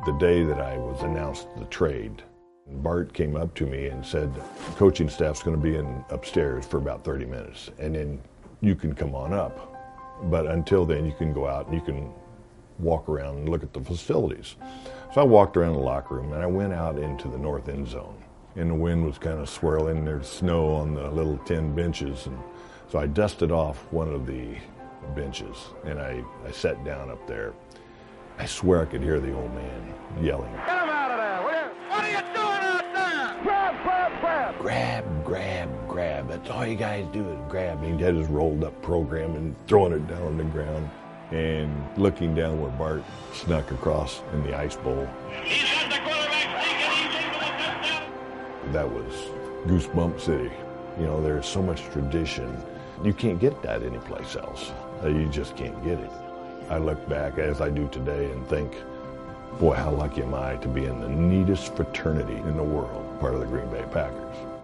The day that I was announced the trade, Bart came up to me and said, the coaching staff's going to be upstairs for about 30 minutes, and then you can come on up. But until then, you can go out and you can walk around and look at the facilities. So I walked around the locker room, and I went out into the north end zone. And the wind was kind of swirling. There's snow on the little tin benches. And so I dusted off one of the benches, and I sat down up there. I swear I could hear the old man yelling. Get him out of there, will you? What are you doing out there? Grab, grab, grab. Grab, grab, grab. That's all you guys do is grab. And he had his rolled up program and throwing it down on the ground and looking down where Bart snuck across in the ice bowl. He's got the quarterback sneaking. He's in for the touchdown. That was Goosebump City. You know, there's so much tradition. You can't get that anyplace else. You just can't get it. I look back, as I do today, and think, boy, how lucky am I to be in the neatest fraternity in the world, part of the Green Bay Packers.